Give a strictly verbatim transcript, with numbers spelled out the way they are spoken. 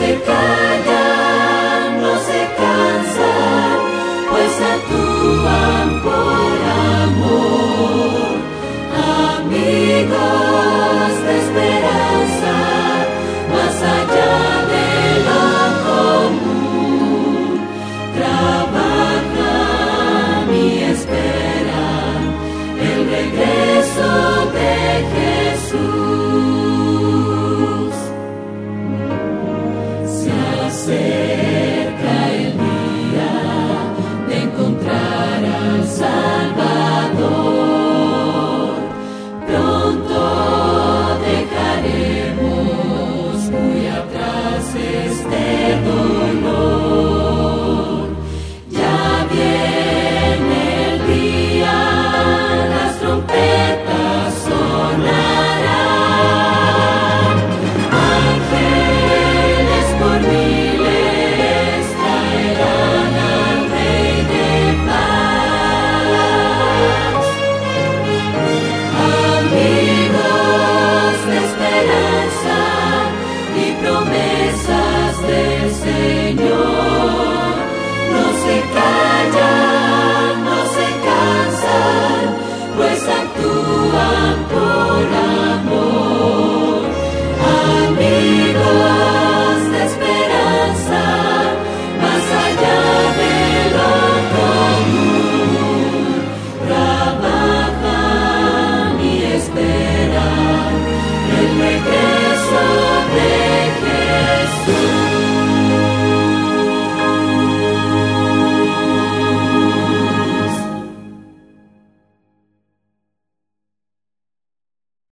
callan, no se cansan, pues actúan por amor. Amigos de esperanza, más allá de lo común, trabajan y esperan el regreso de Jesús. Se acerca el día de encontrar al Salvador.